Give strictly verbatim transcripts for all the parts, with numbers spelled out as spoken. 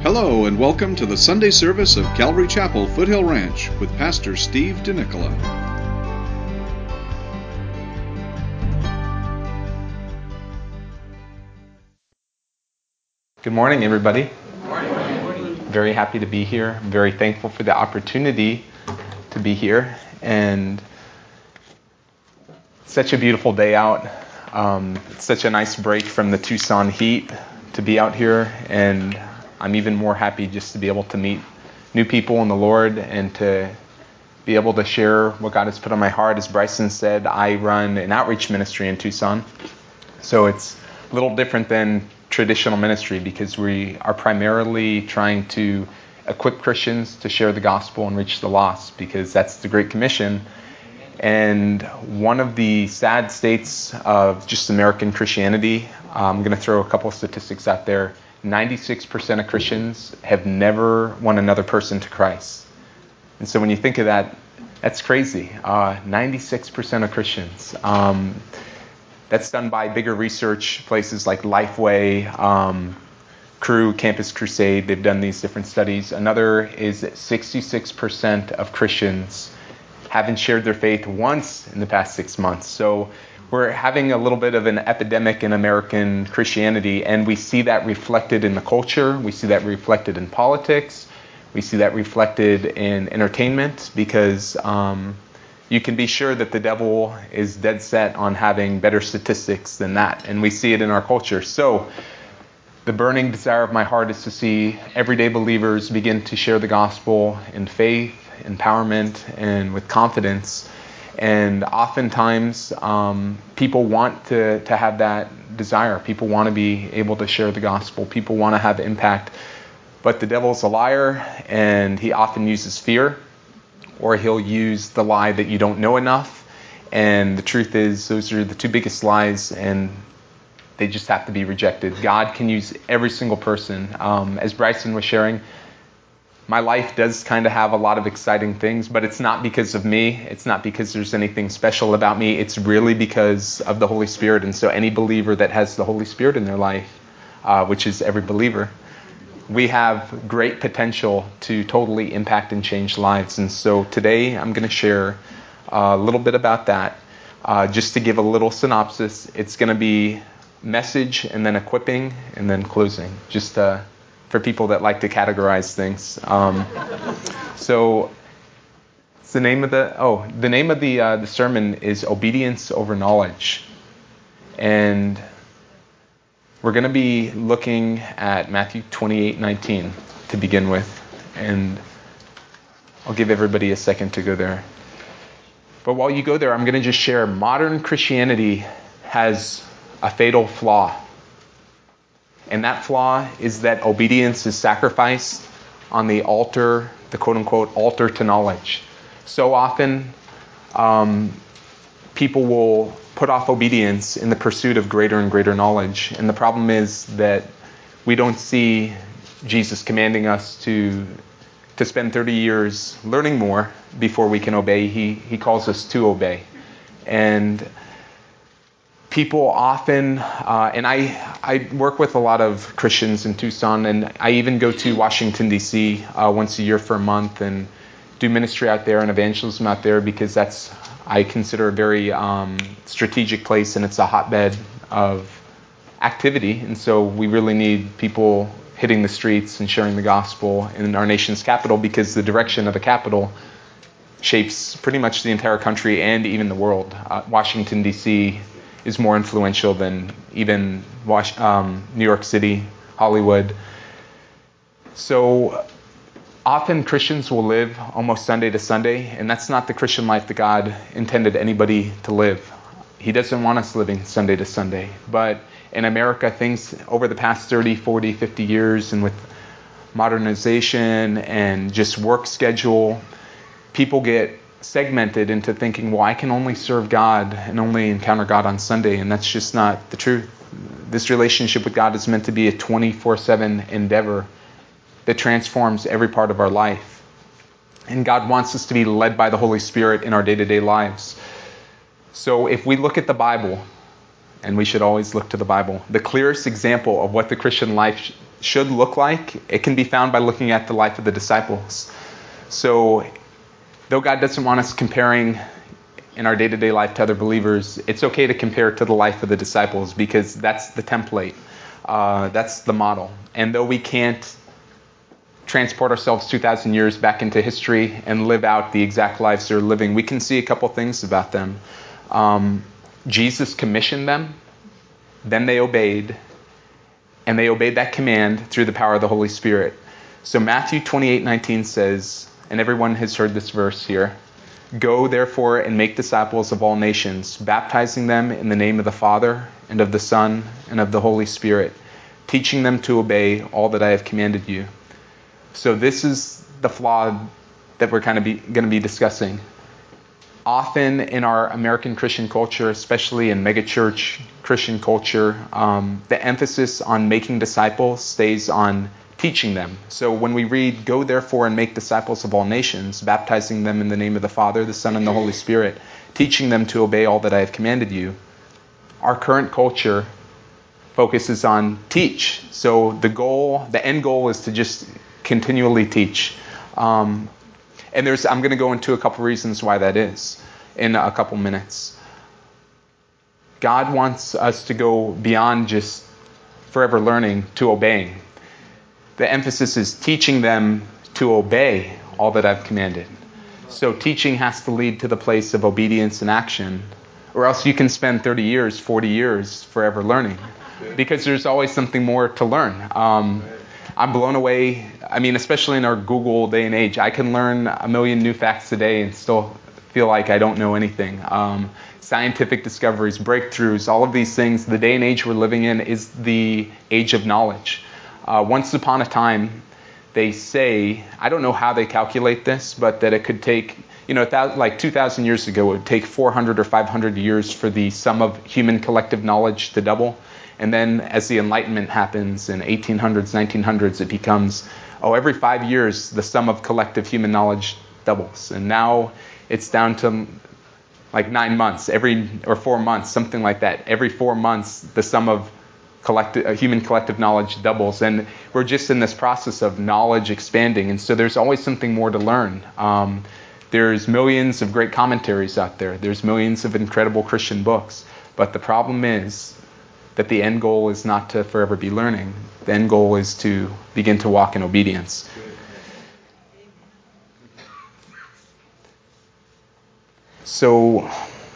Hello and welcome to the Sunday service of Calvary Chapel, Foothill Ranch with Pastor Steve DeNicola. Good morning, everybody. Good morning. Very happy to be here. I'm very thankful for the opportunity to be here. And it's such a beautiful day out. Um, it's such a nice break from the Tucson heat to be out here. And I'm even more happy just to be able to meet new people in the Lord and to be able to share what God has put on my heart. As Bryson said, I run an outreach ministry in Tucson. So it's a little different than traditional ministry because we are primarily trying to equip Christians to share the gospel and reach the lost, because that's the Great Commission. And one of the sad states of just American Christianity, I'm going to throw a couple of statistics out there. ninety-six percent of Christians have never won another person to Christ. And so when you think of that, that's crazy. Uh, ninety-six percent of Christians. Um, that's done by bigger research places like Lifeway, um, Cru, Campus Crusade. They've done these different studies. Another is that sixty-six percent of Christians haven't shared their faith once in the past six months. So we're having a little bit of an epidemic in American Christianity, and we see that reflected in the culture. We see that reflected in politics. We see that reflected in entertainment, because um, you can be sure that the devil is dead set on having better statistics than that, and we see it in our culture. So the burning desire of my heart is to see everyday believers begin to share the gospel in faith, empowerment, and with confidence. And oftentimes, um, people want to, to have that desire. People want to be able to share the gospel. People want to have impact. But the devil's a liar, and he often uses fear, or he'll use the lie that you don't know enough. And the truth is, those are the two biggest lies, and they just have to be rejected. God can use every single person. Um, as Bryson was sharing, my life does kind of have a lot of exciting things, but it's not because of me. It's not because there's anything special about me. It's really because of the Holy Spirit. And so any believer that has the Holy Spirit in their life, uh, which is every believer, we have great potential to totally impact and change lives. And so today I'm going to share a little bit about that. Uh, just to give a little synopsis, it's going to be message and then equipping and then closing. Just uh, for people that like to categorize things. Um, so it's the name of the oh the name of the uh, the sermon is Obedience Over Knowledge, and we're going to be looking at Matthew twenty-eight nineteen to begin with, and I'll give everybody a second to go there. But while you go there, I'm going to just share modern Christianity has a fatal flaw. And that flaw is that obedience is sacrificed on the altar, the quote-unquote altar to knowledge. So often, um, people will put off obedience in the pursuit of greater and greater knowledge. And the problem is that we don't see Jesus commanding us to to spend thirty years learning more before we can obey. He he calls us to obey. And people often, uh, and I, I work with a lot of Christians in Tucson, and I even go to Washington, D C uh, once a year for a month and do ministry out there and evangelism out there, because that's, I consider, a very um, strategic place, and it's a hotbed of activity. And so we really need people hitting the streets and sharing the gospel in our nation's capital, because the direction of the capital shapes pretty much the entire country and even the world. Uh, Washington, D C is more influential than even Was- um, New York City, Hollywood. So often Christians will live almost Sunday to Sunday, and that's not the Christian life that God intended anybody to live. He doesn't want us living Sunday to Sunday. But in America, things over the past thirty, forty, fifty years, and with modernization and just work schedule, people get segmented into thinking, well, I can only serve God and only encounter God on Sunday, and that's just not the truth. This relationship with God is meant to be a twenty-four seven endeavor that transforms every part of our life. And God wants us to be led by the Holy Spirit in our day-to-day lives. So if we look at the Bible, and we should always look to the Bible, the clearest example of what the Christian life should look like, it can be found by looking at the life of the disciples. So though God doesn't want us comparing in our day-to-day life to other believers, it's okay to compare to the life of the disciples because that's the template. Uh, that's the model. And though we can't transport ourselves two thousand years back into history and live out the exact lives they're living, we can see a couple things about them. Um, Jesus commissioned them, then they obeyed, and they obeyed that command through the power of the Holy Spirit. So Matthew twenty-eight nineteen says, and everyone has heard this verse here, "Go therefore and make disciples of all nations, baptizing them in the name of the Father and of the Son and of the Holy Spirit, teaching them to obey all that I have commanded you." So this is the flaw that we're kind of going to be discussing. Often in our American Christian culture, especially in megachurch Christian culture, um, the emphasis on making disciples stays on teaching them. So when we read, "Go therefore and make disciples of all nations, baptizing them in the name of the Father, the Son, and the Holy Spirit, teaching them to obey all that I have commanded you," our current culture focuses on teach. So the goal, the end goal is to just continually teach. Um, and there's, I'm going to go into a couple reasons why that is in a couple minutes. God wants us to go beyond just forever learning to obeying. The emphasis is teaching them to obey all that I've commanded. So teaching has to lead to the place of obedience and action, or else you can spend thirty years, forty years forever learning, because there's always something more to learn. Um, I'm blown away. I mean, especially in our Google day and age, I can learn a million new facts a day and still feel like I don't know anything. Um, scientific discoveries, breakthroughs, all of these things, the day and age we're living in is the age of knowledge. Uh, once upon a time, they say, I don't know how they calculate this, but that it could take, you know, th- like two thousand years ago, it would take four hundred or five hundred years for the sum of human collective knowledge to double. And then as the Enlightenment happens in eighteen hundreds, nineteen hundreds, it becomes, oh, every five years, the sum of collective human knowledge doubles. And now it's down to like nine months, every or four months, something like that. Every four months, the sum of collective, uh, human collective knowledge doubles. And we're just in this process of knowledge expanding. And so there's always something more to learn. Um, there's millions of great commentaries out there. There's millions of incredible Christian books. But the problem is that the end goal is not to forever be learning. The end goal is to begin to walk in obedience. So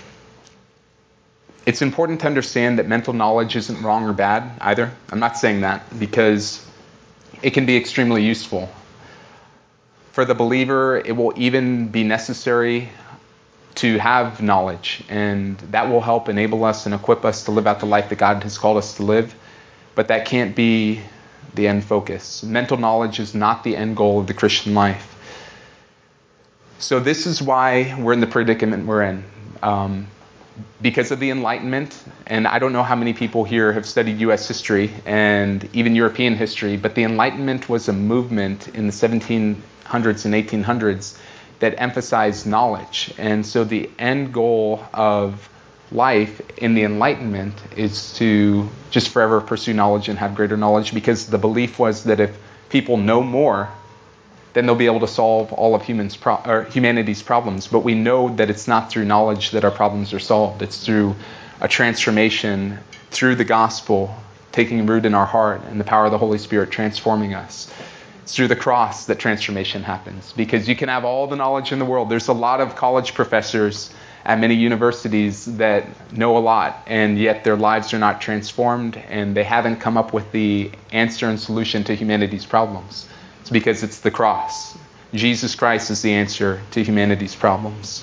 it's important to understand that mental knowledge isn't wrong or bad either. I'm not saying that, because it can be extremely useful. For the believer, it will even be necessary to have knowledge, and that will help enable us and equip us to live out the life that God has called us to live. But that can't be the end focus. Mental knowledge is not the end goal of the Christian life. So this is why we're in the predicament we're in. Um, because of the Enlightenment, and I don't know how many people here have studied U S history and even European history, but the Enlightenment was a movement in the seventeen hundreds and eighteen hundreds that emphasized knowledge. And so the end goal of life in the Enlightenment is to just forever pursue knowledge and have greater knowledge, because the belief was that if people know more, then they'll be able to solve all of humans pro- or humanity's problems. But we know that it's not through knowledge that our problems are solved. It's through a transformation, through the gospel taking root in our heart and the power of the Holy Spirit transforming us. It's through the cross that transformation happens, because you can have all the knowledge in the world. There's a lot of college professors at many universities that know a lot, and yet their lives are not transformed, and they haven't come up with the answer and solution to humanity's problems. It's because it's the cross. Jesus Christ is the answer to humanity's problems.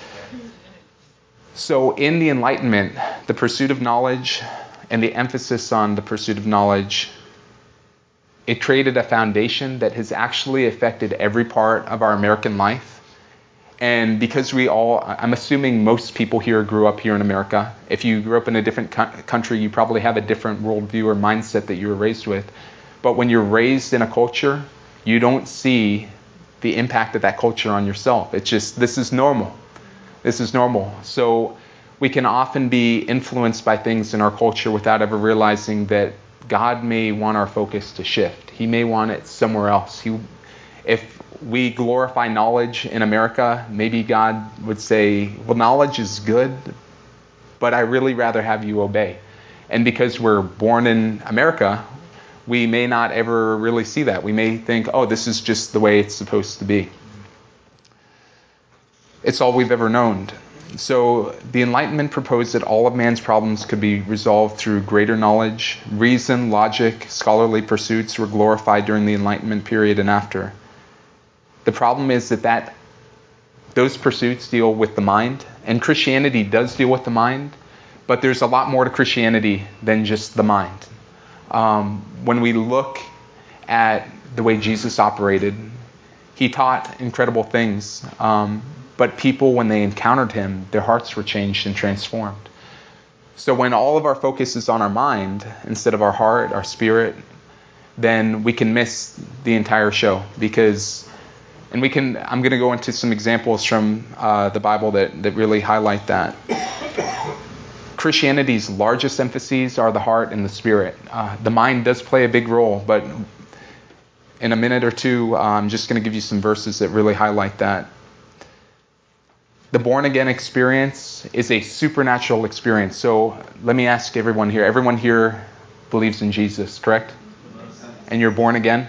So in the Enlightenment, the pursuit of knowledge and the emphasis on the pursuit of knowledge, it created a foundation that has actually affected every part of our American life. And because we all, I'm assuming most people here grew up here in America. If you grew up in a different co- country, you probably have a different worldview or mindset that you were raised with. But when you're raised in a culture, you don't see the impact of that culture on yourself. It's just, this is normal. This is normal. So we can often be influenced by things in our culture without ever realizing that God may want our focus to shift. He may want it somewhere else. He, if we glorify knowledge in America, maybe God would say, well, knowledge is good, but I really rather have you obey. And because we're born in America, we may not ever really see that. We may think, oh, this is just the way it's supposed to be. It's all we've ever known. So the Enlightenment proposed that all of man's problems could be resolved through greater knowledge. Reason, logic, scholarly pursuits were glorified during the Enlightenment period and after. The problem is that, that those pursuits deal with the mind, and Christianity does deal with the mind, but there's a lot more to Christianity than just the mind. Um, when we look at the way Jesus operated, he taught incredible things. Um, But people, when they encountered him, their hearts were changed and transformed. So when all of our focus is on our mind instead of our heart, our spirit, then we can miss the entire show. Because, and we can, I'm going to go into some examples from uh, the Bible that, that really highlight that. Christianity's largest emphases are the heart and the spirit. Uh, the mind does play a big role, but in a minute or two, uh, I'm just going to give you some verses that really highlight that. The born-again experience is a supernatural experience. So let me ask everyone here. Everyone here believes in Jesus, correct? And you're born again?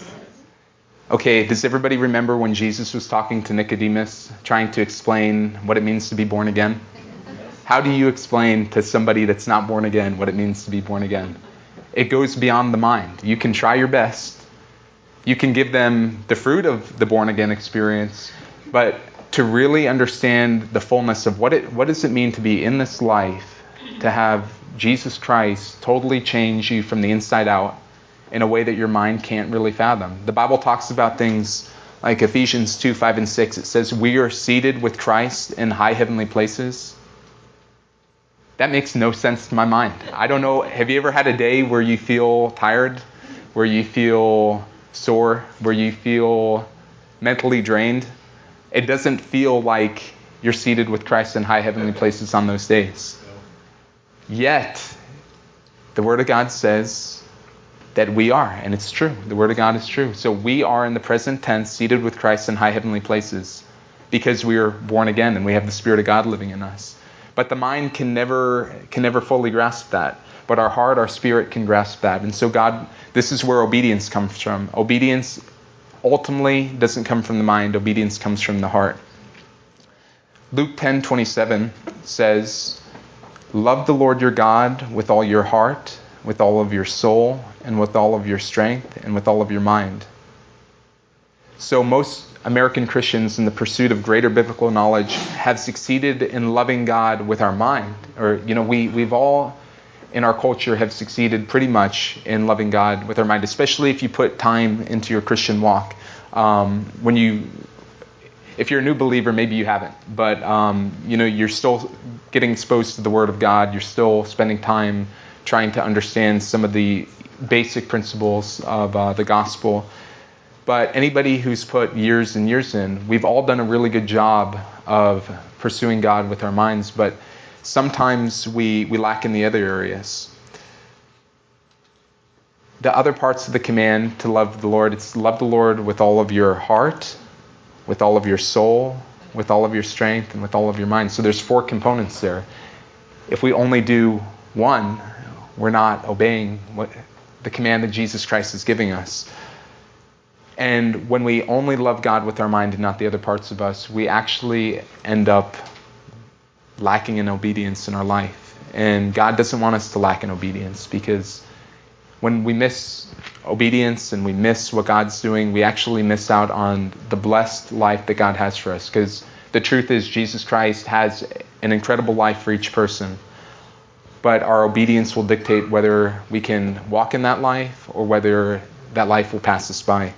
Okay, does everybody remember when Jesus was talking to Nicodemus, trying to explain what it means to be born again? How do you explain to somebody that's not born again what it means to be born again? It goes beyond the mind. You can try your best. You can give them the fruit of the born-again experience, but to really understand the fullness of what it what does it mean to be in this life, to have Jesus Christ totally change you from the inside out in a way that your mind can't really fathom. The Bible talks about things like Ephesians two, five, and six. It says, we are seated with Christ in high heavenly places. That makes no sense to my mind. I don't know, have you ever had a day where you feel tired, where you feel sore, where you feel mentally drained? It doesn't feel like you're seated with Christ in high heavenly places on those days. Yet, the Word of God says that we are, and it's true. The Word of God is true. So we are in the present tense seated with Christ in high heavenly places because we are born again and we have the Spirit of God living in us. But the mind can never can never fully grasp that. But our heart, our spirit can grasp that. And so God, this is where obedience comes from. Obedience ultimately doesn't come from the mind. Obedience comes from the heart. Luke ten twenty-seven says, love the Lord your God with all your heart, with all of your soul, and with all of your strength, and with all of your mind. So most American Christians in the pursuit of greater biblical knowledge have succeeded in loving God with our mind. Or, you know, we, we've all in our culture have succeeded pretty much in loving God with our mind, especially if you put time into your Christian walk. Um, when you, if you're a new believer, maybe you haven't, but um, you know, you're still getting exposed to the Word of God. You're still spending time trying to understand some of the basic principles of uh, the gospel. But anybody who's put years and years in, we've all done a really good job of pursuing God with our minds, but sometimes we, we lack in the other areas. The other parts of the command to love the Lord, it's love the Lord with all of your heart, with all of your soul, with all of your strength, and with all of your mind. So there's four components there. If we only do one, we're not obeying what the command that Jesus Christ is giving us. And when we only love God with our mind and not the other parts of us, we actually end up lacking in obedience in our life. And God doesn't want us to lack in obedience, because when we miss obedience and we miss what God's doing, we actually miss out on the blessed life that God has for us. Because the truth is, Jesus Christ has an incredible life for each person. But our obedience will dictate whether we can walk in that life or whether that life will pass us by.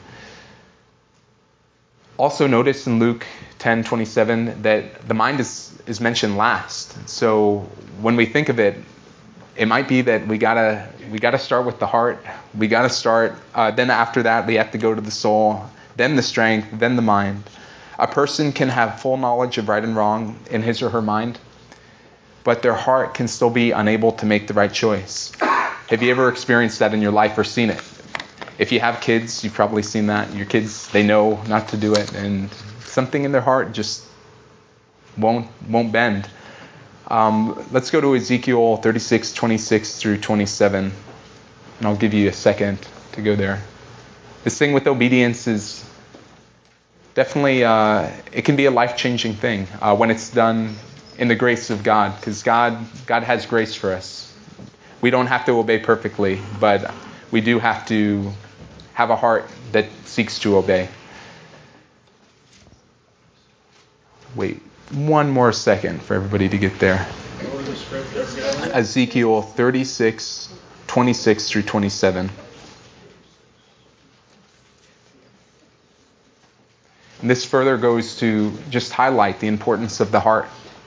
Also notice in Luke ten twenty-seven that the mind is, is mentioned last. So when we think of it, it might be that we gotta we gotta start with the heart. We gotta start. Uh, then after that, we have to go to the soul, then the strength, then the mind. A person can have full knowledge of right and wrong in his or her mind, but their heart can still be unable to make the right choice. Have you ever experienced that in your life or seen it? If you have kids, you've probably seen that. Your kids, they know not to do it, and something in their heart just won't won't bend. Um, let's go to Ezekiel thirty-six, twenty-six through twenty-seven, and I'll give you a second to go there. This thing with obedience is definitely, uh, it can be a life-changing thing uh, when it's done in the grace of God, because God, God has grace for us. We don't have to obey perfectly, but we do have to have a heart that seeks to obey. Wait one more second for everybody to get there. Ezekiel thirty-six, twenty-six through twenty-seven. And this further goes to just highlight the importance of the heart.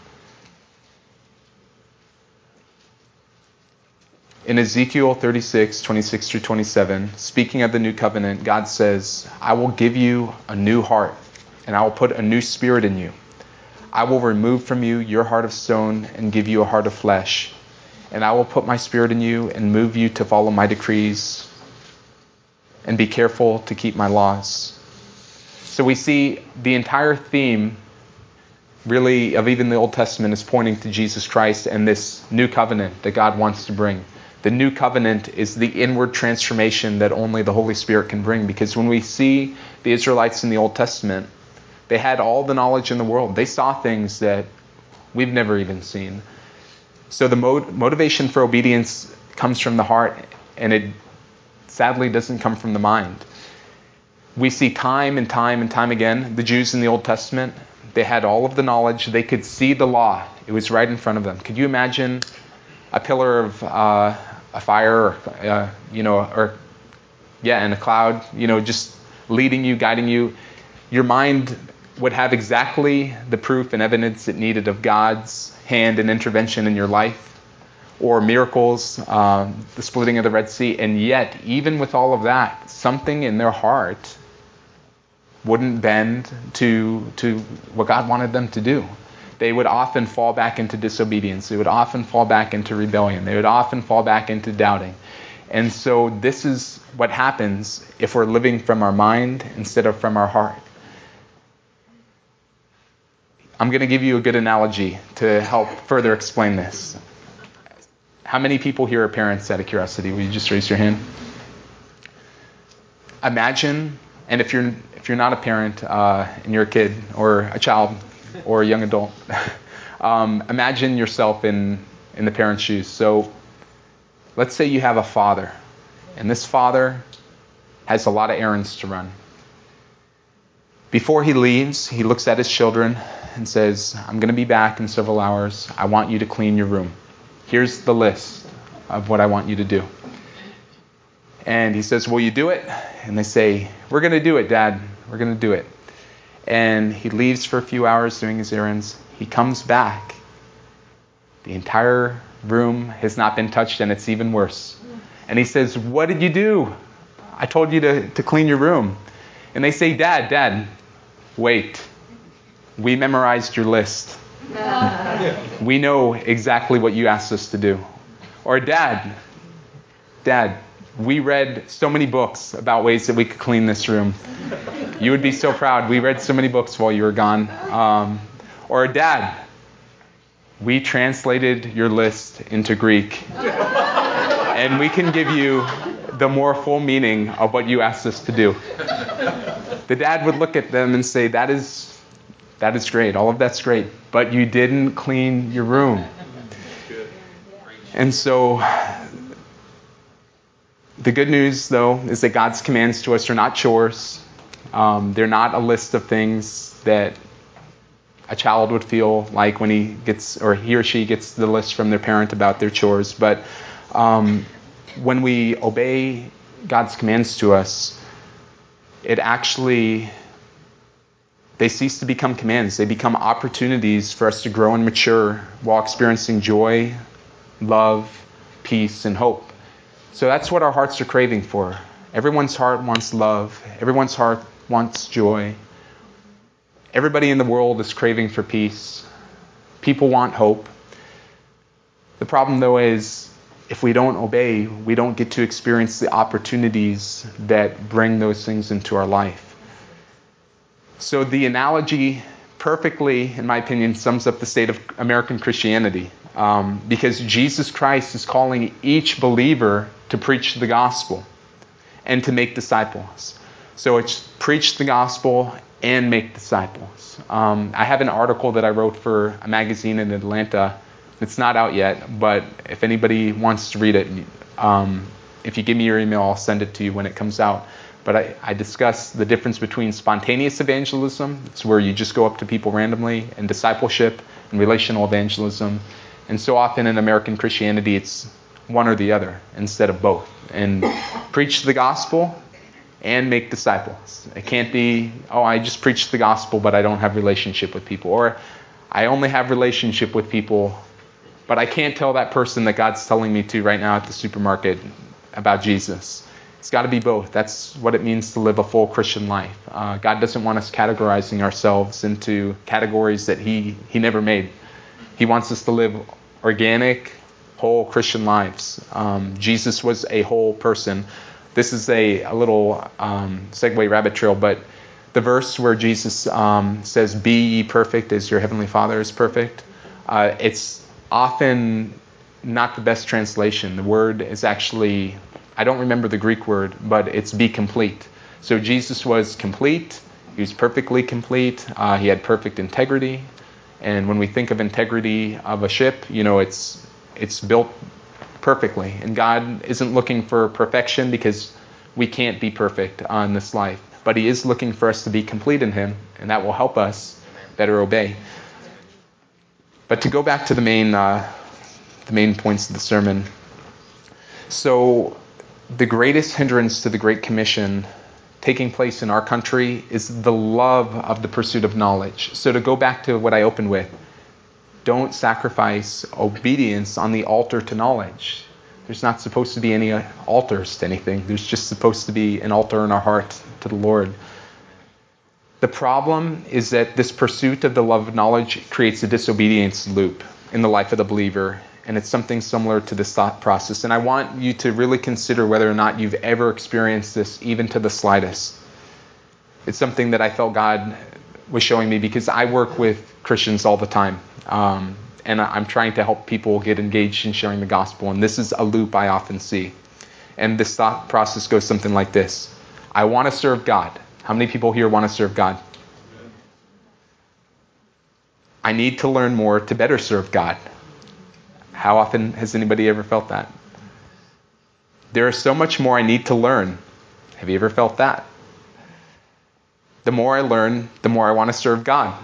In Ezekiel thirty-six, twenty-six through twenty-seven, speaking of the new covenant, God says, I will give you a new heart, and I will put a new spirit in you. I will remove from you your heart of stone and give you a heart of flesh. And I will put my spirit in you and move you to follow my decrees and be careful to keep my laws. So we see the entire theme, really, of even the Old Testament is pointing to Jesus Christ and this new covenant that God wants to bring. The new covenant is the inward transformation that only the Holy Spirit can bring. Because when we see the Israelites in the Old Testament, they had all the knowledge in the world. They saw things that we've never even seen. So the mode, motivation for obedience comes from the heart, and it sadly doesn't come from the mind. We see time and time and time again, the Jews in the Old Testament, they had all of the knowledge. They could see the law. It was right in front of them. Could you imagine a pillar of uh, a fire, or, uh, you know, or, yeah, in a cloud, you know, just leading you, guiding you? Your mind would have exactly the proof and evidence it needed of God's hand and intervention in your life, or miracles, um, the splitting of the Red Sea. And yet, even with all of that, something in their heart wouldn't bend to to what God wanted them to do. They would often fall back into disobedience. They would often fall back into rebellion. They would often fall back into doubting. And so this is what happens if we're living from our mind instead of from our heart. I'm going to give you a good analogy to help further explain this. How many people here are parents, out of curiosity? Will you just raise your hand? Imagine, and if you're if you're not a parent uh, and you're a kid or a child or a young adult, um, imagine yourself in, in the parent's shoes. So let's say you have a father, and this father has a lot of errands to run. Before he leaves, he looks at his children and says, I'm going to be back in several hours. I want you to clean your room. Here's the list of what I want you to do. And he says, will you do it? And they say, we're going to do it, Dad. We're going to do it. And he leaves for a few hours doing his errands. He comes back. The entire room has not been touched, and it's even worse. And he says, what did you do? I told you to, to clean your room. And they say, Dad, Dad, wait. We memorized your list. We know exactly what you asked us to do. Or Dad, Dad, we read so many books about ways that we could clean this room. You would be so proud. We read so many books while you were gone. Um, or Dad, we translated your list into Greek. And we can give you the more full meaning of what you asked us to do. The dad would look at them and say, that is that is great. All of that's great. But you didn't clean your room. And so the good news, though, is that God's commands to us are not chores. Um, they're not a list of things that a child would feel like when he gets, or he or she gets the list from their parent about their chores. But um, when we obey God's commands to us, it actually, they cease to become commands. They become opportunities for us to grow and mature while experiencing joy, love, peace, and hope. So that's what our hearts are craving for. Everyone's heart wants love. Everyone's heart wants joy. Everybody in the world is craving for peace. People want hope. The problem, though, is if we don't obey, we don't get to experience the opportunities that bring those things into our life. So the analogy perfectly, in my opinion, sums up the state of American Christianity. Um, because Jesus Christ is calling each believer to preach the gospel and to make disciples. So it's preach the gospel and make disciples. Um, I have an article that I wrote for a magazine in Atlanta. It's not out yet, but if anybody wants to read it, um, if you give me your email, I'll send it to you when it comes out. But I, I discuss the difference between spontaneous evangelism, it's where you just go up to people randomly, and discipleship and relational evangelism. And so often in American Christianity, it's one or the other instead of both. And preach the gospel and make disciples. It can't be, oh, I just preach the gospel, but I don't have relationship with people. Or I only have relationship with people, but I can't tell that person that God's telling me to right now at the supermarket about Jesus. It's got to be both. That's what it means to live a full Christian life. Uh, God doesn't want us categorizing ourselves into categories that he, he never made. He wants us to live organic, whole Christian lives. Um, Jesus was a whole person. This is a, a little um, segue rabbit trail, but the verse where Jesus um, says, "Be ye perfect as your heavenly Father is perfect," uh, it's often not the best translation. The word is actually, I don't remember the Greek word, but it's be complete. So Jesus was complete. He was perfectly complete. Uh, he had perfect integrity. And when we think of integrity of a ship, you know, it's it's built perfectly. And God isn't looking for perfection because we can't be perfect on this life. But he is looking for us to be complete in him, and that will help us better obey. But to go back to the main uh, the main points of the sermon. So the greatest hindrance to the Great Commission taking place in our country is the love of the pursuit of knowledge. So to go back to what I opened with, don't sacrifice obedience on the altar to knowledge. There's not supposed to be any altars to anything. There's just supposed to be an altar in our heart to the Lord. The problem is that this pursuit of the love of knowledge creates a disobedience loop in the life of the believer. And it's something similar to this thought process. And I want you to really consider whether or not you've ever experienced this, even to the slightest. It's something that I felt God was showing me because I work with Christians all the time. Um, and I'm trying to help people get engaged in sharing the gospel. And this is a loop I often see. And this thought process goes something like this. I want to serve God. How many people here want to serve God? I need to learn more to better serve God. How often has anybody ever felt that? There is so much more I need to learn. Have you ever felt that? The more I learn, the more I want to serve God.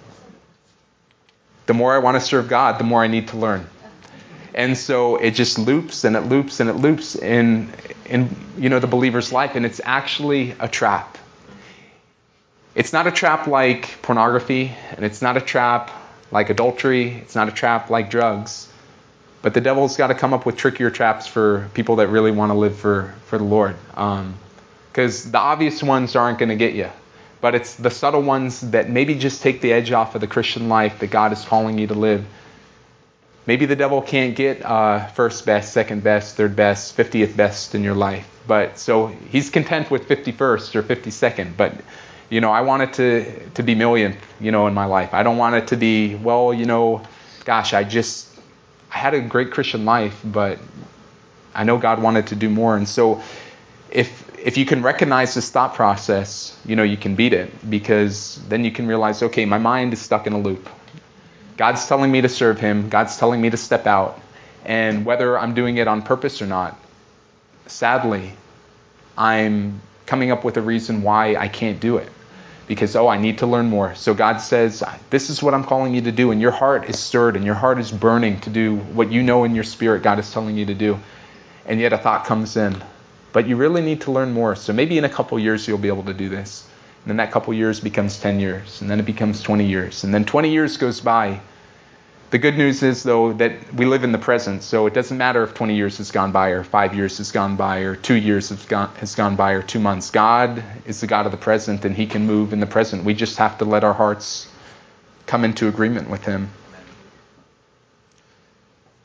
The more I want to serve God, the more I need to learn. And so it just loops and it loops and it loops in, in you know, the believer's life. And it's actually a trap. It's not a trap like pornography, and it's not a trap like adultery. It's not a trap like drugs. But the devil's got to come up with trickier traps for people that really want to live for, for the Lord. Because um, the obvious ones aren't going to get you. But it's the subtle ones that maybe just take the edge off of the Christian life that God is calling you to live. Maybe the devil can't get uh, first best, second best, third best, fiftieth best in your life. But so he's content with fifty-first or fifty-second. But, you know, I want it to, to be millionth, you know, in my life. I don't want it to be, well, you know, gosh, I just... I had a great Christian life, but I know God wanted to do more. And so if if you can recognize this thought process, you know, you can beat it, because then you can realize, okay, my mind is stuck in a loop. God's telling me to serve him. God's telling me to step out. And whether I'm doing it on purpose or not, sadly, I'm coming up with a reason why I can't do it. Because, oh, I need to learn more. So God says, this is what I'm calling you to do. And your heart is stirred and your heart is burning to do what you know in your spirit God is telling you to do. And yet a thought comes in. But you really need to learn more. So maybe in a couple years you'll be able to do this. And then that couple years becomes ten years. And then it becomes twenty years. And then twenty years goes by. The good news is, though, that we live in the present. So it doesn't matter if twenty years has gone by, or five years has gone by, or two years has gone, has gone by, or two months. God is the God of the present, and he can move in the present. We just have to let our hearts come into agreement with him.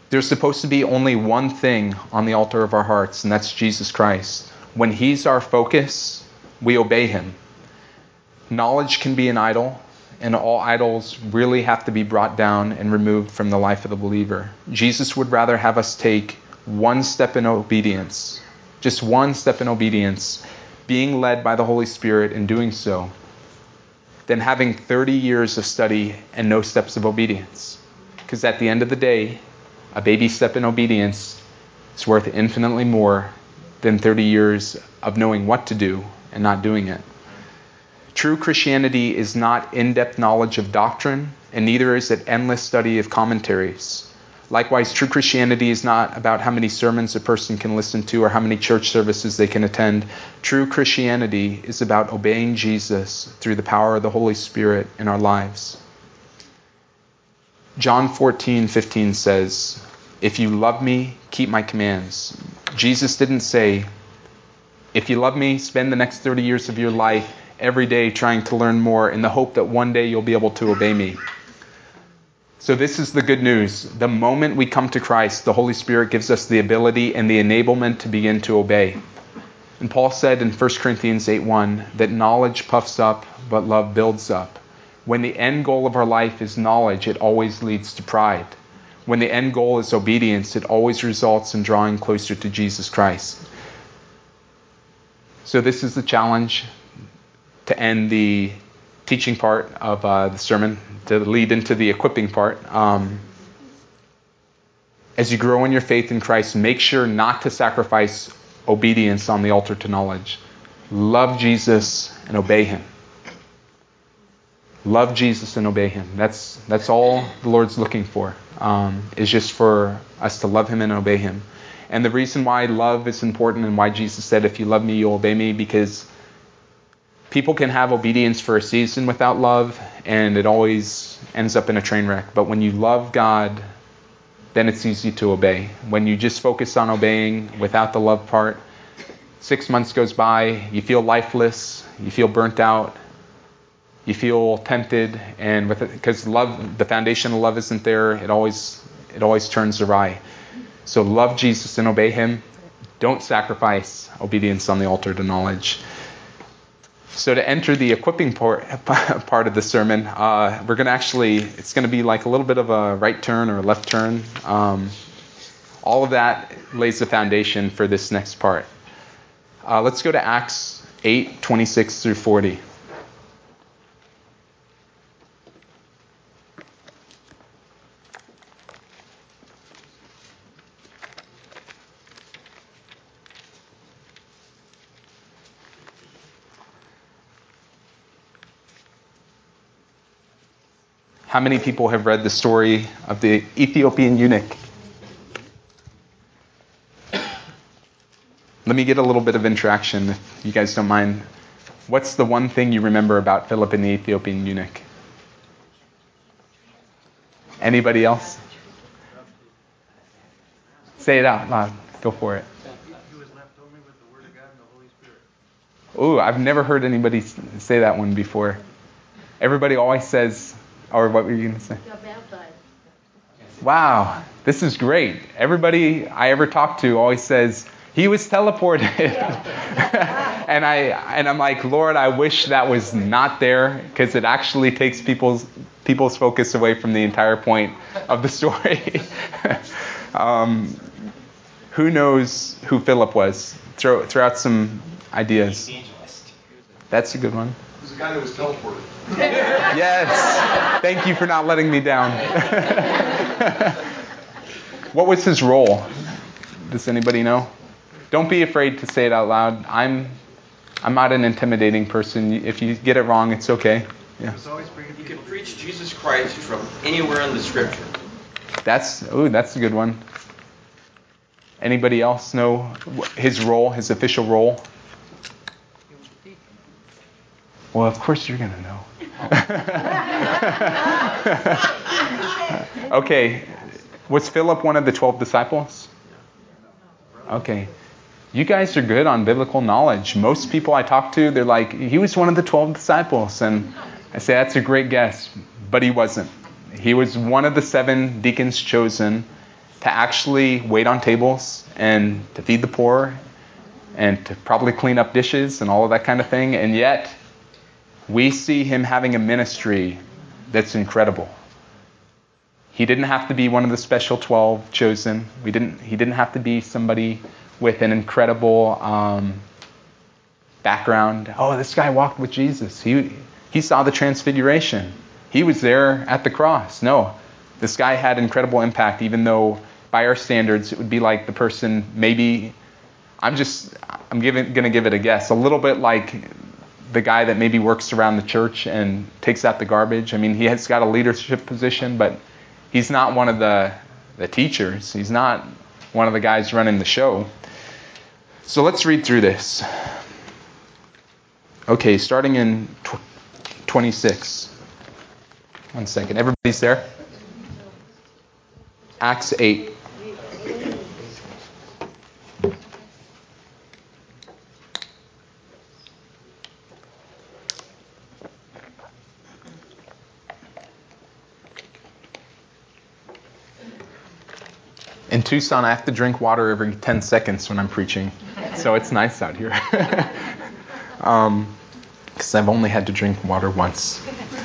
There's supposed to be only one thing on the altar of our hearts, and that's Jesus Christ. When he's our focus, we obey him. Knowledge can be an idol, and all idols really have to be brought down and removed from the life of the believer. Jesus would rather have us take one step in obedience, just one step in obedience, being led by the Holy Spirit in doing so, than having thirty years of study and no steps of obedience. Because at the end of the day, a baby step in obedience is worth infinitely more than thirty years of knowing what to do and not doing it. True Christianity is not in-depth knowledge of doctrine, and neither is it endless study of commentaries. Likewise, true Christianity is not about how many sermons a person can listen to or how many church services they can attend. True Christianity is about obeying Jesus through the power of the Holy Spirit in our lives. John fourteen fifteen says, "If you love me, keep my commands." Jesus didn't say, "If you love me, spend the next thirty years of your life every day trying to learn more in the hope that one day you'll be able to obey me." So this is the good news. The moment we come to Christ, the Holy Spirit gives us the ability and the enablement to begin to obey. And Paul said in First Corinthians eight one that knowledge puffs up, but love builds up. When the end goal of our life is knowledge, it always leads to pride. When the end goal is obedience, it always results in drawing closer to Jesus Christ. So this is the challenge to end the teaching part of uh, the sermon, to lead into the equipping part. Um, as you grow in your faith in Christ, make sure not to sacrifice obedience on the altar to knowledge. Love Jesus and obey him. Love Jesus and obey him. That's that's all the Lord's looking for, um, is just for us to love him and obey him. And the reason why love is important and why Jesus said, "If you love me, you'll obey me," because people can have obedience for a season without love, and it always ends up in a train wreck. But when you love God, then it's easy to obey. When you just focus on obeying without the love part, six months goes by, you feel lifeless, you feel burnt out, you feel tempted, and with it, because love, the foundation of love isn't there, it always it always turns awry. So love Jesus and obey him. Don't sacrifice obedience on the altar to knowledge. So to enter the equipping part, part of the sermon, uh, we're going to actually, it's going to be like a little bit of a right turn or a left turn. Um, all of that lays the foundation for this next part. Uh, let's go to Acts eight, twenty-six through forty. How many people have read the story of the Ethiopian eunuch? Let me get a little bit of interaction, if you guys don't mind. What's the one thing you remember about Philip and the Ethiopian eunuch? Anybody else? Say it out loud. Go for it. He was left only with the Word of God and the Holy Spirit. Ooh, I've never heard anybody say that one before. Everybody always says, or what were you going to say? Got baptized. Wow, this is great. Everybody I ever talk to always says, he was teleported. and I and I'm like, Lord, I wish that was not there, because it actually takes people's people's focus away from the entire point of the story. um, who knows who Philip was? Throw throw out some ideas. That's a good one. It was the guy that was teleported. Yes. Thank you for not letting me down. What was his role? Does anybody know? Don't be afraid to say it out loud. I'm I'm not an intimidating person. If you get it wrong, it's okay. Yeah. You can preach Jesus Christ from anywhere in the Scripture. That's ooh, that's a good one. Anybody else know his role, his official role? Well, of course you're gonna know. Okay, was Philip one of the twelve disciples? Okay. You guys are good on biblical knowledge. Most people I talk to, they're like, he was one of the twelve disciples. And I say, that's a great guess. But he wasn't. He was one of the seven deacons chosen to actually wait on tables and to feed the poor and to probably clean up dishes and all of that kind of thing. And yet, we see him having a ministry that's incredible. He didn't have to be one of the special twelve chosen. We didn't. He didn't have to be somebody with an incredible um, background. Oh, this guy walked with Jesus. He he saw the transfiguration. He was there at the cross. No, this guy had incredible impact, even though by our standards it would be like the person maybe, I'm just, I'm giving, gonna give it a guess, a little bit like the guy that maybe works around the church and takes out the garbage. I mean, he has got a leadership position, but he's not one of the, the teachers. He's not one of the guys running the show. So let's read through this. Okay, starting in twenty-six. One second. Everybody's there? Acts eight. In Tucson, I have to drink water every ten seconds when I'm preaching. So it's nice out here. um, because I've only had to drink water once.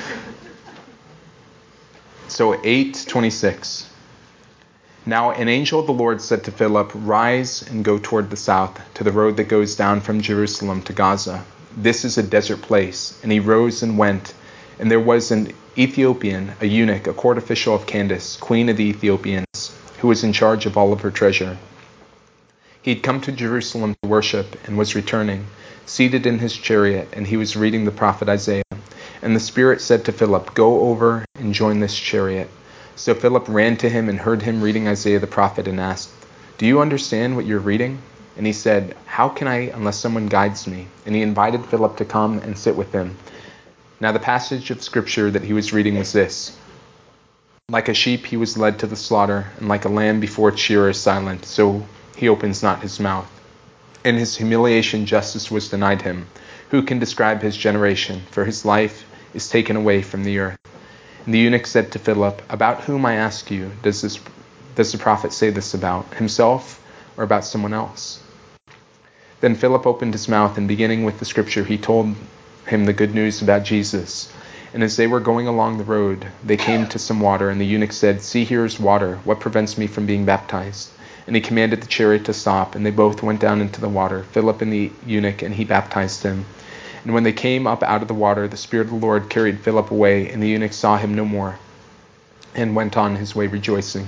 So eight twenty-six. Now an angel of the Lord said to Philip, "Rise and go toward the south, to the road that goes down from Jerusalem to Gaza. This is a desert place." And he rose and went. And there was an Ethiopian, a eunuch, a court official of Candace, queen of the Ethiopians, who was in charge of all of her treasure. He had come to Jerusalem to worship and was returning, seated in his chariot, and he was reading the prophet Isaiah. And the Spirit said to Philip, "Go over and join this chariot." So Philip ran to him and heard him reading Isaiah the prophet and asked, "Do you understand what you're reading?" And he said, "How can I unless someone guides me?" And he invited Philip to come and sit with him. Now the passage of scripture that he was reading was this: "Like a sheep he was led to the slaughter, and like a lamb before its shearer is silent, so he opens not his mouth. In his humiliation justice was denied him. Who can describe his generation? For his life is taken away from the earth." And the eunuch said to Philip, "About whom, I ask you, does this does the prophet say this about? Himself or about someone else?" Then Philip opened his mouth, and beginning with the scripture, he told him the good news about Jesus. And as they were going along the road, they came to some water, and the eunuch said, "See, here is water. What prevents me from being baptized?" And he commanded the chariot to stop, and they both went down into the water, Philip and the eunuch, and he baptized him. And when they came up out of the water, the Spirit of the Lord carried Philip away, and the eunuch saw him no more, and went on his way rejoicing.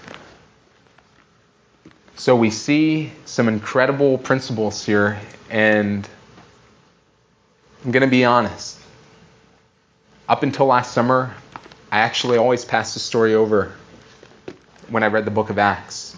So we see some incredible principles here, and I'm going to be honest. Up until last summer, I actually always passed the story over when I read the book of Acts.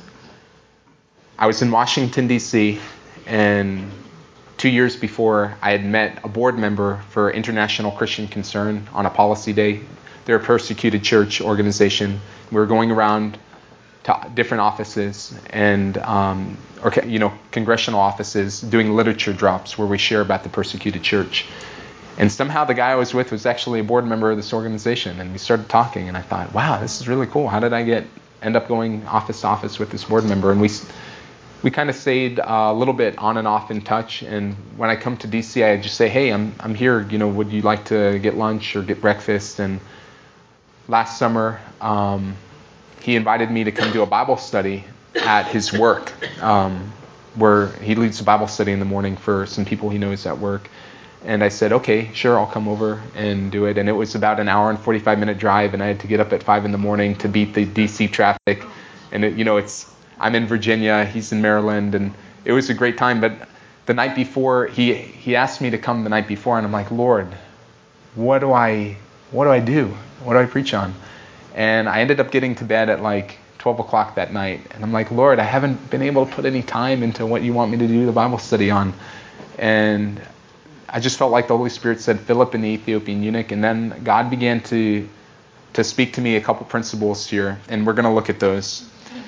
I was in Washington, D C, and two years before, I had met a board member for International Christian Concern on a policy day. They're a persecuted church organization. We were going around to different offices and, um, or you know, congressional offices, doing literature drops where we share about the persecuted church. And somehow the guy I was with was actually a board member of this organization, and we started talking, and I thought, wow, this is really cool. How did I get end up going office to office with this board member? And we we kind of stayed a little bit on and off in touch. And when I come to D C, I just say, hey, I'm I'm here. You know, would you like to get lunch or get breakfast? And last summer, um, he invited me to come do a Bible study at his work, um, where he leads a Bible study in the morning for some people he knows at work. And I said, okay, sure, I'll come over and do it. And it was about an hour and forty-five minute drive, and I had to get up at five in the morning to beat the D C traffic. And it, you know, it's I'm in Virginia, he's in Maryland, and it was a great time. But the night before, he he asked me to come the night before, and I'm like, Lord, what do I what do I do? What do I preach on? And I ended up getting to bed at like twelve o'clock that night, and I'm like, Lord, I haven't been able to put any time into what you want me to do the Bible study on. And I just felt like the Holy Spirit said Philip and the Ethiopian eunuch, and then God began to to speak to me a couple principles here, and we're going to look at those.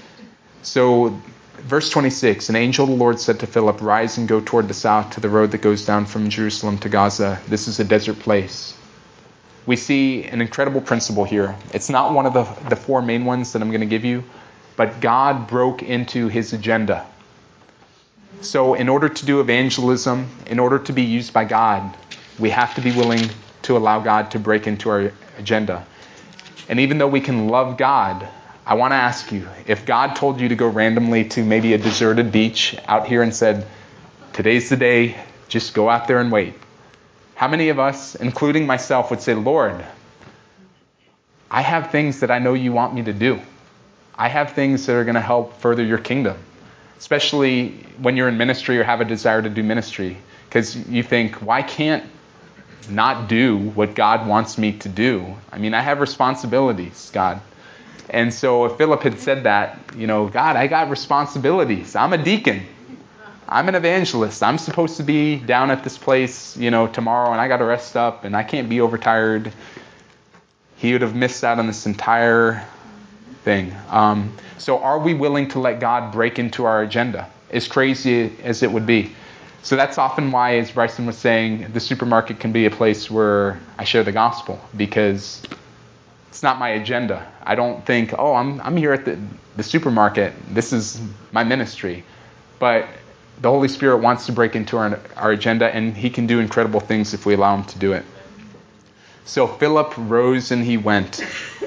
So, verse twenty-six, an angel of the Lord said to Philip, rise and go toward the south to the road that goes down from Jerusalem to Gaza. This is a desert place. We see an incredible principle here. It's not one of the, the four main ones that I'm going to give you. but God broke into his agenda. So in order to do evangelism, in order to be used by God, we have to be willing to allow God to break into our agenda. And even though we can love God, I want to ask you, if God told you to go randomly to maybe a deserted beach out here and said, today's the day, just go out there and wait. How many of us, including myself, would say, Lord, I have things that I know you want me to do. I have things that are going to help further your kingdom, especially when you're in ministry or have a desire to do ministry, because you think, why can't not do what God wants me to do? I mean, I have responsibilities, God. And so if Philip had said that, you know, God, I got responsibilities. I'm a deacon. I'm an evangelist. I'm supposed to be down at this place, you know, tomorrow, and I got to rest up, and I can't be overtired. He would have missed out on this entire thing. Um, so are we willing to let God break into our agenda, as crazy as it would be? So that's often why, as Bryson was saying, the supermarket can be a place where I share the gospel, because it's not my agenda. I don't think, oh, I'm I'm here at the, the supermarket. This is my ministry. But the Holy Spirit wants to break into our, our agenda, and he can do incredible things if we allow him to do it. So Philip rose and he went.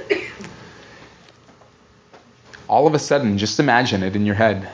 All of a sudden, just imagine it in your head.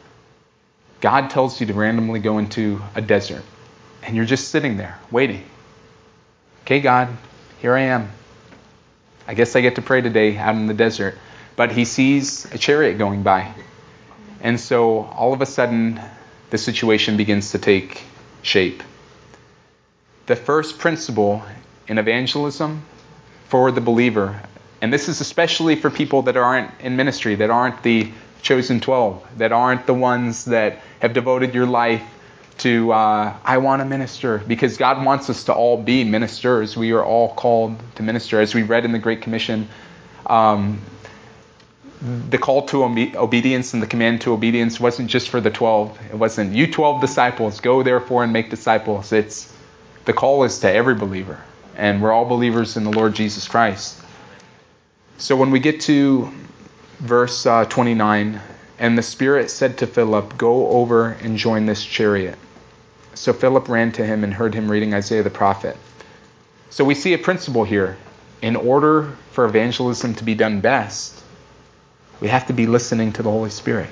God tells you to randomly go into a desert, and you're just sitting there waiting. Okay, God, here I am. I guess I get to pray today out in the desert. But he sees a chariot going by. And so all of a sudden, the situation begins to take shape. The first principle in evangelism for the believer, and this is especially for people that aren't in ministry, that aren't the chosen twelve, that aren't the ones that have devoted your life to, uh, I want to minister, because God wants us to all be ministers. We are all called to minister. As we read in the Great Commission, um, the call to obe- obedience and the command to obedience wasn't just for the twelve. It wasn't, you twelve disciples, go therefore and make disciples. It's, the call is to every believer. And we're all believers in the Lord Jesus Christ. So when we get to verse uh, twenty-nine, and the Spirit said to Philip, go over and join this chariot. So Philip ran to him and heard him reading Isaiah the prophet. So we see a principle here. In order for evangelism to be done best, we have to be listening to the Holy Spirit.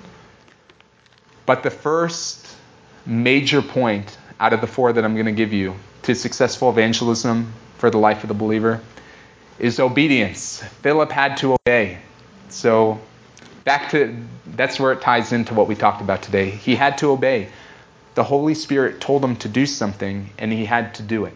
But the first major point out of the four that I'm going to give you to successful evangelism for the life of the believer is obedience. Philip had to obey. So back to, that's where it ties into what we talked about today. He had to obey. The Holy Spirit told him to do something, and he had to do it.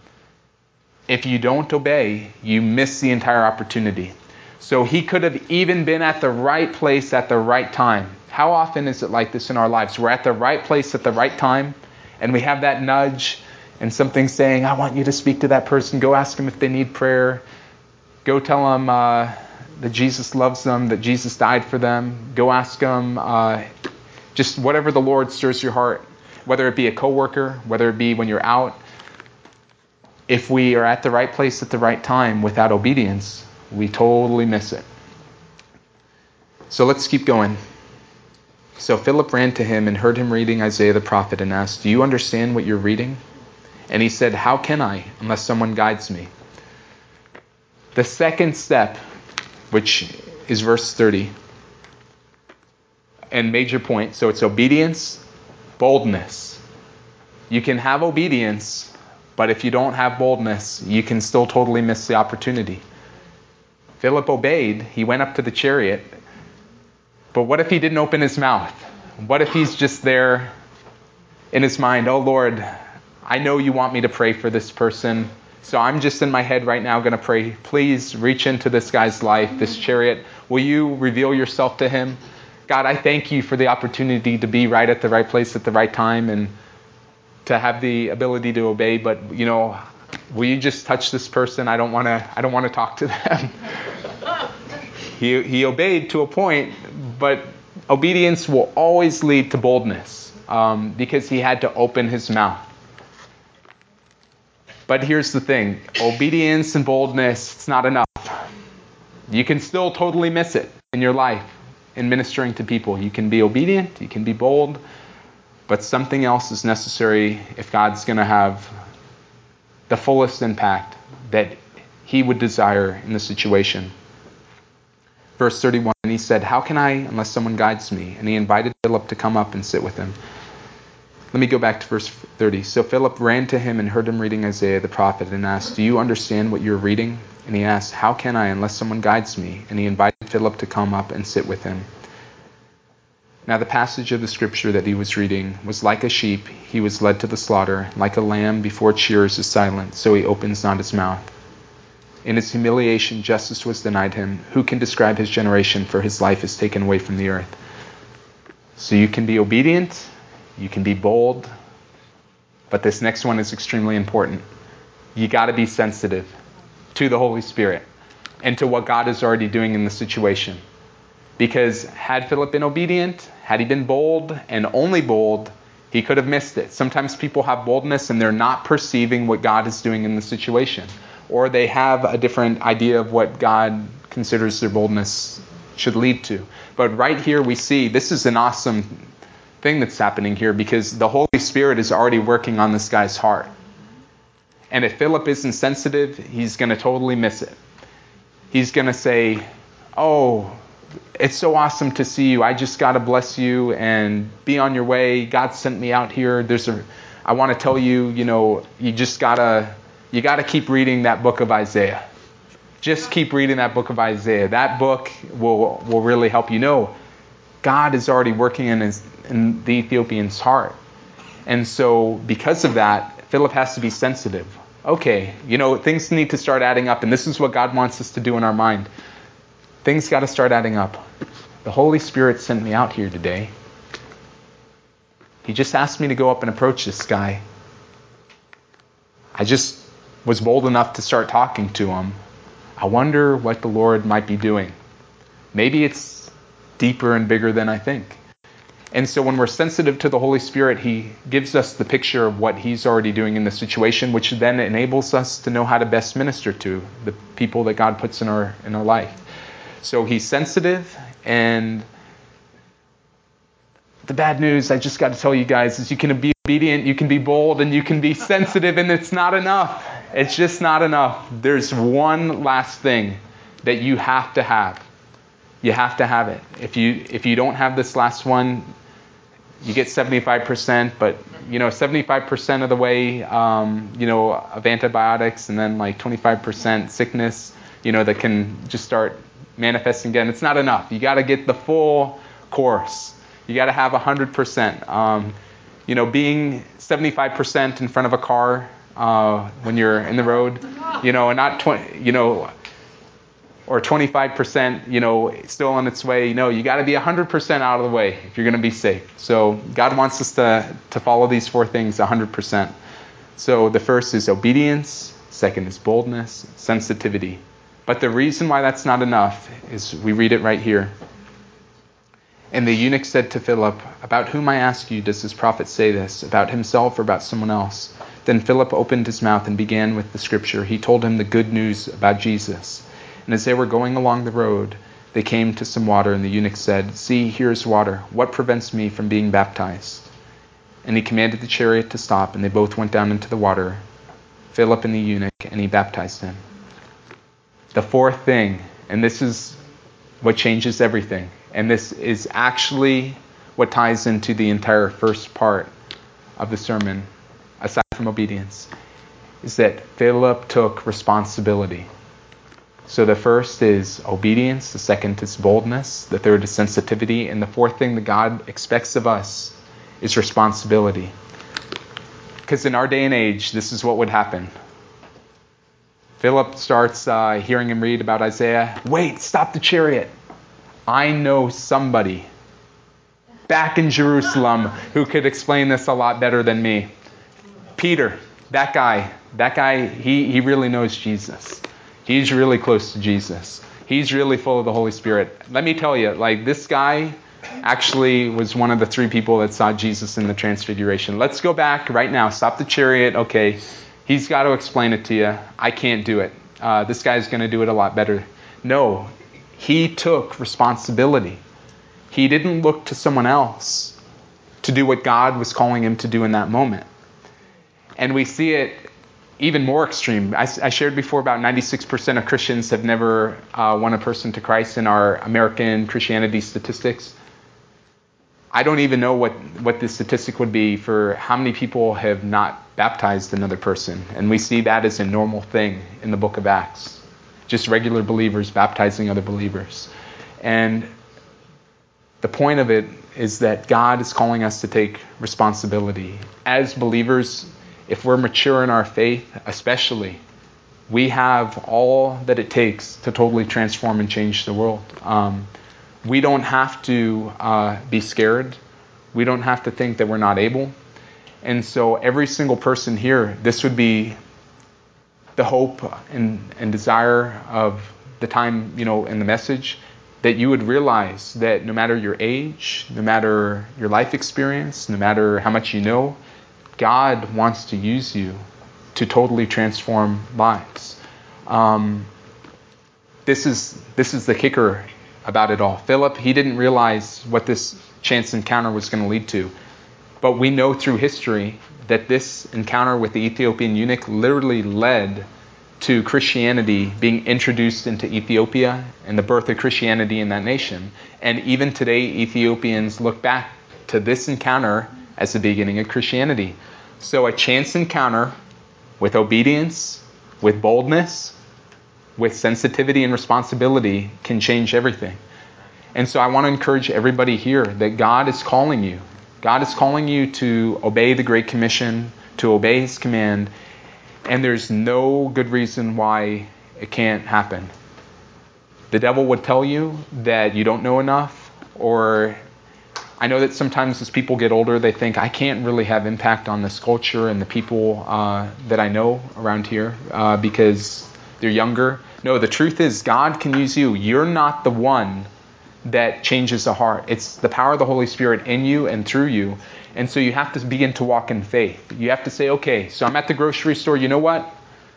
If you don't obey, you miss the entire opportunity. So he could have even been at the right place at the right time. How often is it like this in our lives? We're at the right place at the right time, and we have that nudge and something saying, I want you to speak to that person. Go ask them if they need prayer. Go tell them uh, that Jesus loves them, that Jesus died for them. Go ask them uh, just whatever the Lord stirs your heart, whether it be a coworker, whether it be when you're out. If we are at the right place at the right time without obedience, we totally miss it. So let's keep going. So Philip ran to him and heard him reading Isaiah the prophet and asked, do you understand what you're reading? And he said, how can I unless someone guides me? The second step, which is verse thirty, and major point, so it's obedience, boldness. You can have obedience, but if you don't have boldness, you can still totally miss the opportunity. Philip obeyed. He went up to the chariot. But what if he didn't open his mouth? What if he's just there in his mind, oh Lord, I know you want me to pray for this person, so I'm just in my head right now going to pray, please reach into this guy's life, this chariot. Will you reveal yourself to him? God, I thank you for the opportunity to be right at the right place at the right time and to have the ability to obey, but you know, will you just touch this person? I don't want to I don't want to talk to them. he he obeyed to a point, but obedience will always lead to boldness um, because he had to open his mouth. But here's the thing, obedience and boldness, it's not enough. You can still totally miss it in your life. in ministering to people. You can be obedient, you can be bold, but something else is necessary if God's going to have the fullest impact that he would desire in the situation. Verse thirty-one, and he said, how can I unless someone guides me? And he invited Philip to come up and sit with him. Let me go back to verse thirty. So Philip ran to him and heard him reading Isaiah the prophet and asked, do you understand what you're reading? And he asked, how can I unless someone guides me? And he invited Philip to come up and sit with him. Now the passage of the scripture that he was reading was like a sheep, he was led to the slaughter, like a lamb before its shearers is silent, so he opens not his mouth. In his humiliation, justice was denied him. Who can describe his generation? For his life is taken away from the earth. So you can be obedient, you can be bold, but this next one is extremely important. You got to be sensitive to the Holy Spirit and to what God is already doing in the situation. Because had Philip been obedient, had he been bold and only bold, he could have missed it. Sometimes people have boldness and they're not perceiving what God is doing in the situation. Or they have a different idea of what God considers their boldness should lead to. But right here we see this is an awesome thing that's happening here because the Holy Spirit is already working on this guy's heart. And if Philip isn't sensitive, he's going to totally miss it. He's going to say, oh, it's so awesome to see you. I just got to bless you and be on your way. God sent me out here. There's a, I want to tell you, you know, you just got to, you got to keep reading that book of Isaiah. Just keep reading that book of Isaiah. That book will will really help you know God is already working in, his, in the Ethiopian's heart. And so because of that, Philip has to be sensitive. Okay, you know, things need to start adding up, and this is what God wants us to do in our mind. Things got to start adding up. The Holy Spirit sent me out here today. He just asked me to go up and approach this guy. I just was bold enough to start talking to him. I wonder what the Lord might be doing. Maybe it's deeper and bigger than I think. And so when we're sensitive to the Holy Spirit, he gives us the picture of what he's already doing in the situation, which then enables us to know how to best minister to the people that God puts in our in our life. So he's sensitive, and the bad news, I just got to tell you guys, is you can be obedient, you can be bold, and you can be sensitive, and it's not enough. It's just not enough. There's one last thing that you have to have. You have to have it. If you if you don't have this last one, you get seventy-five percent, but you know, seventy-five percent of the way, um, you know, of antibiotics, and then like twenty-five percent sickness, you know, that can just start manifesting again. It's not enough. You got to get the full course. You got to have one hundred percent. Um, you know, being seventy-five percent in front of a car uh, when you're in the road, you know, and not twenty, you know, or twenty-five percent, you know, still on its way. No, you got to be one hundred percent out of the way if you're going to be safe. So God wants us to, to follow these four things one hundred percent. So the first is obedience. Second is boldness, sensitivity. But the reason why that's not enough is we read it right here. And the eunuch said to Philip, about whom I ask you, does this prophet say this, about himself or about someone else? Then Philip opened his mouth and began with the scripture. He told him the good news about Jesus. And as they were going along the road, they came to some water, and the eunuch said, see, here is water. What prevents me from being baptized? And he commanded the chariot to stop, and they both went down into the water, Philip and the eunuch, and he baptized him. The fourth thing, and this is what changes everything, and this is actually what ties into the entire first part of the sermon, aside from obedience, is that Philip took responsibility. So the first is obedience, the second is boldness, the third is sensitivity, and the fourth thing that God expects of us is responsibility. Because in our day and age, this is what would happen. Philip starts uh, hearing him read about Isaiah. Wait, stop the chariot. I know somebody back in Jerusalem who could explain this a lot better than me. Peter, that guy, that guy, he, he really knows Jesus. He's really close to Jesus. He's really full of the Holy Spirit. Let me tell you, like this guy actually was one of the three people that saw Jesus in the Transfiguration. Let's go back right now. Stop the chariot. Okay, he's got to explain it to you. I can't do it. Uh, this guy's going to do it a lot better. No, he took responsibility. He didn't look to someone else to do what God was calling him to do in that moment. And we see it even more extreme. I, I shared before about ninety-six percent of Christians have never uh, won a person to Christ in our American Christianity statistics. I don't even know what, what the statistic would be for how many people have not baptized another person. And we see that as a normal thing in the book of Acts. Just regular believers baptizing other believers. And the point of it is that God is calling us to take responsibility. As believers, if we're mature in our faith, especially, we have all that it takes to totally transform and change the world. Um, we don't have to uh, be scared. We don't have to think that we're not able. And so every single person here, this would be the hope and, and desire of the time, you know, in the message, that you would realize that no matter your age, no matter your life experience, no matter how much you know, God wants to use you to totally transform lives. Um, this is this is the kicker about it all. Philip, he didn't realize what this chance encounter was going to lead to. But we know through history that this encounter with the Ethiopian eunuch literally led to Christianity being introduced into Ethiopia and the birth of Christianity in that nation. And even today, Ethiopians look back to this encounter as the beginning of Christianity. So a chance encounter with obedience, with boldness, with sensitivity and responsibility can change everything. And so I want to encourage everybody here that God is calling you. God is calling you to obey the Great Commission, to obey His command, and there's no good reason why it can't happen. The devil would tell you that you don't know enough, or I know that sometimes as people get older, they think, I can't really have impact on this culture and the people uh, that I know around here uh, because they're younger. No, the truth is God can use you. You're not the one that changes the heart. It's the power of the Holy Spirit in you and through you. And so you have to begin to walk in faith. You have to say, okay, so I'm at the grocery store. You know what?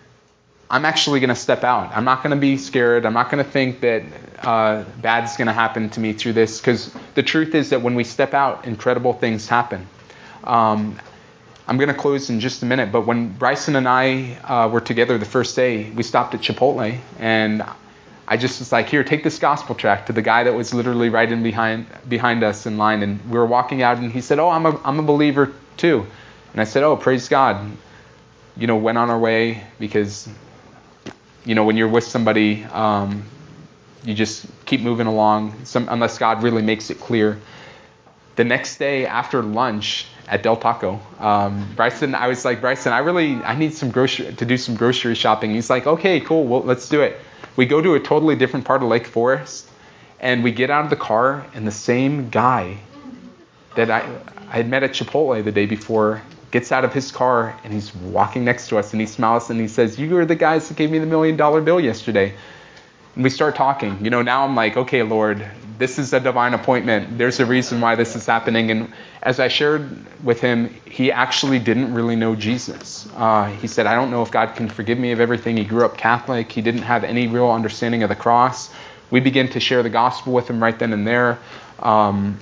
I'm actually going to step out. I'm not going to be scared. I'm not going to think that uh, bad's going to happen to me through this, because the truth is that when we step out, incredible things happen. Um, I'm going to close in just a minute, but when Bryson and I uh, were together the first day, we stopped at Chipotle, and I just was like, here, take this gospel tract to the guy that was literally right in behind behind us in line. And we were walking out, and he said, oh, I'm a I'm a believer too. And I said, oh, praise God. You know, went on our way, because, you know, when you're with somebody, um, you just keep moving along, some, unless God really makes it clear. The next day after lunch at Del Taco, um, Bryson, I was like, Bryson, I really, I need some grocery to do some grocery shopping. He's like, okay, cool, well, let's do it. We go to a totally different part of Lake Forest, and we get out of the car, and the same guy that I, I had met at Chipotle the day before gets out of his car, and he's walking next to us, and he smiles, and he says, you were the guys that gave me the million dollar bill yesterday. And we start talking. You know, now I'm like, okay, Lord, this is a divine appointment. There's a reason why this is happening. And as I shared with him, he actually didn't really know Jesus. Uh, he said, I don't know if God can forgive me of everything. He grew up Catholic. He didn't have any real understanding of the cross. We began to share the gospel with him right then and there. Um,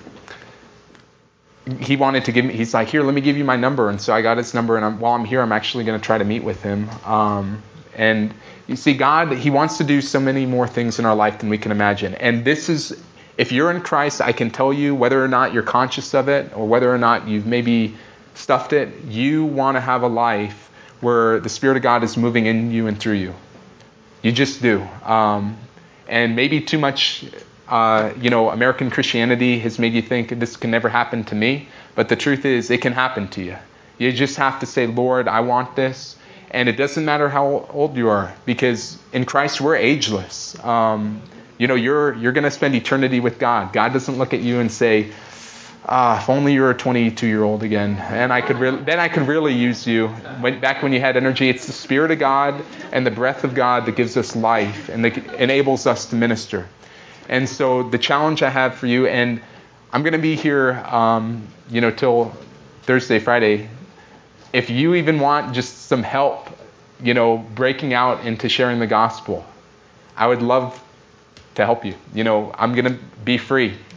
he wanted to give me, he's like, here, let me give you my number. And so I got his number. And I'm, while I'm here, I'm actually going to try to meet with him. Um, and you see, God, He wants to do so many more things in our life than we can imagine. And this is, if you're in Christ, I can tell you, whether or not you're conscious of it, or whether or not you've maybe stuffed it, you want to have a life where the Spirit of God is moving in you and through you. You just do. Um, and maybe too much, uh, you know, American Christianity has made you think this can never happen to me. But the truth is, it can happen to you. You just have to say, Lord, I want this. And it doesn't matter how old you are, because in Christ we're ageless. Um, you know, you're you're going to spend eternity with God. God doesn't look at you and say, ah, if only you're a twenty-two-year-old again, and I could re- then I could really use you. When, back when you had energy, it's the Spirit of God and the breath of God that gives us life and that enables us to minister. And so the challenge I have for you, and I'm going to be here, um, you know, till Thursday, Friday. If you even want just some help, you know, breaking out into sharing the gospel, I would love to help you. You know, I'm going to be free.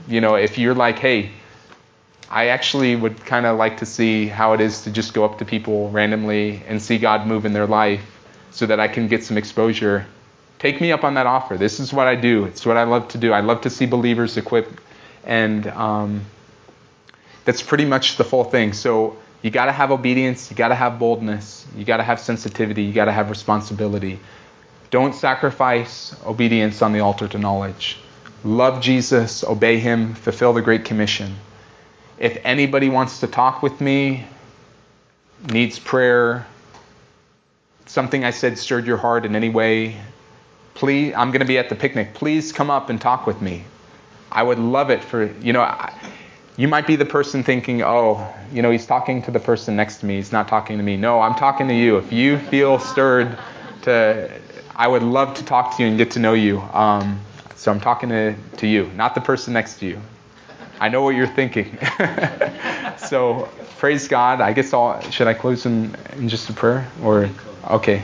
You know, if you're like, hey, I actually would kind of like to see how it is to just go up to people randomly and see God move in their life so that I can get some exposure, take me up on that offer. This is what I do. It's what I love to do. I love to see believers equipped. And um, that's pretty much the full thing. So you got to have obedience. You got to have boldness. You got to have sensitivity. You got to have responsibility. Don't sacrifice obedience on the altar to knowledge. Love Jesus, obey him, fulfill the Great Commission. If anybody wants to talk with me, needs prayer, something I said stirred your heart in any way, please, I'm going to be at the picnic. Please come up and talk with me. I would love it for, you know, I, you might be the person thinking, oh, you know, he's talking to the person next to me. He's not talking to me. No, I'm talking to you. If you feel stirred to, I would love to talk to you and get to know you. Um, so I'm talking to, to you, not the person next to you. I know what you're thinking. So praise God. I guess I'll, should I close in, in just a prayer? Or, okay.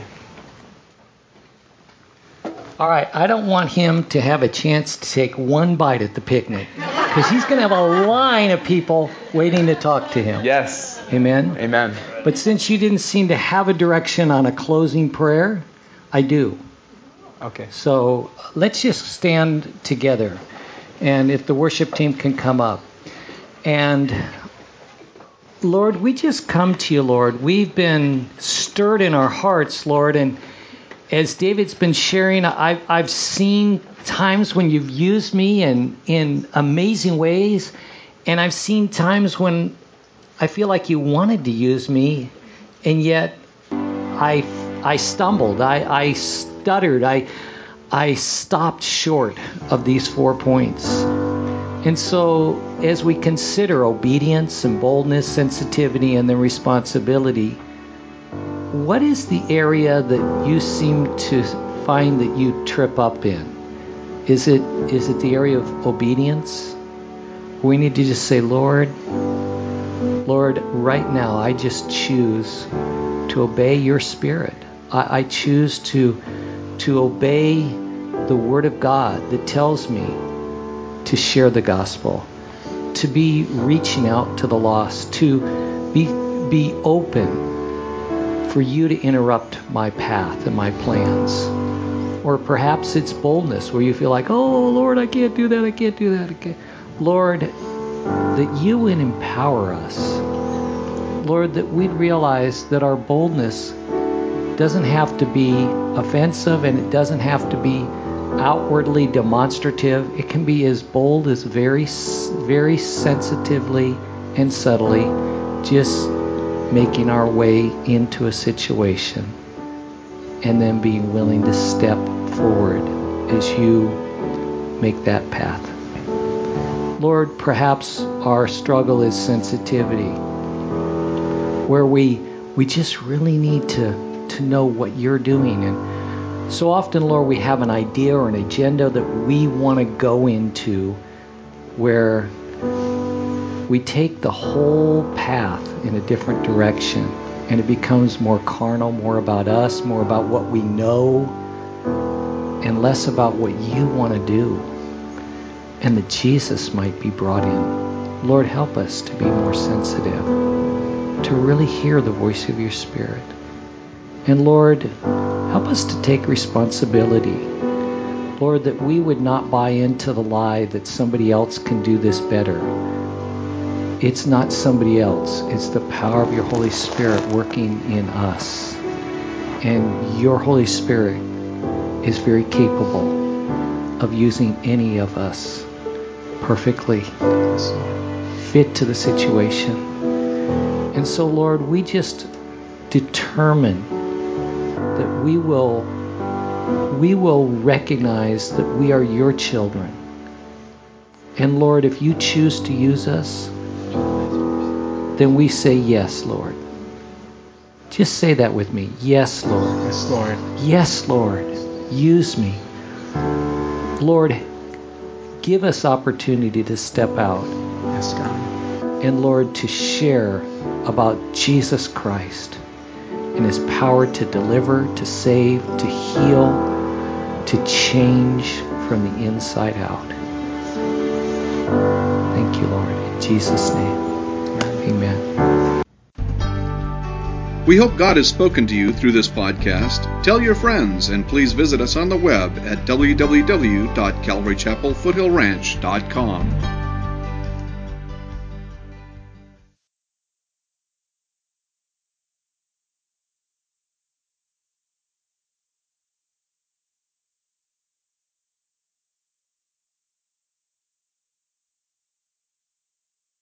All right, I don't want him to have a chance to take one bite at the picnic because he's going to have a line of people waiting to talk to him. Yes. Amen? Amen. But since you didn't seem to have a direction on a closing prayer, I do. Okay. So let's just stand together. And if the worship team can come up. And Lord, we just come to you, Lord. We've been stirred in our hearts, Lord. And as David's been sharing, I've, I've seen times when you've used me in, in amazing ways. And I've seen times when I feel like you wanted to use me. And yet I, I stumbled. I, I stuttered. I... I stopped short of these four points. And so as we consider obedience and boldness, sensitivity, and then responsibility, what is the area that you seem to find that you trip up in? Is it is it the area of obedience? We need to just say, Lord, Lord, right now I just choose to obey your Spirit. I, I choose to to obey the Word of God that tells me to share the gospel, to be reaching out to the lost, to be be open for you to interrupt my path and my plans. Or perhaps it's boldness where you feel like, oh, Lord, I can't do that, I can't do that. I can't. Lord, that you would empower us. Lord, that we'd realize that our boldness doesn't have to be offensive and it doesn't have to be outwardly demonstrative. It can be as bold as very, very sensitively and subtly just making our way into a situation and then being willing to step forward as you make that path. Lord, perhaps our struggle is sensitivity, where we we just really need to to know what you're doing. And so often, Lord, we have an idea or an agenda that we want to go into where we take the whole path in a different direction and it becomes more carnal, more about us, more about what we know, and less about what you want to do. And that Jesus might be brought in. Lord, help us to be more sensitive, to really hear the voice of your Spirit. And Lord, help us to take responsibility. Lord, that we would not buy into the lie that somebody else can do this better. It's not somebody else. It's the power of your Holy Spirit working in us. And your Holy Spirit is very capable of using any of us perfectly, fit to the situation. And so, Lord, we just determine that we will we will recognize that we are your children. And Lord, if you choose to use us, then we say yes, Lord. Just say that with me. Yes, Lord. Yes, Lord. Yes, Lord. Use me. Lord, give us opportunity to step out. Yes, God. And Lord, to share about Jesus Christ and his power to deliver, to save, to heal, to change from the inside out. thank you, Lord. In Jesus' name, amen. We hope God has spoken to you through this podcast. Tell your friends, and please visit us on the web at w w w dot calvary chapel foothill ranch dot com.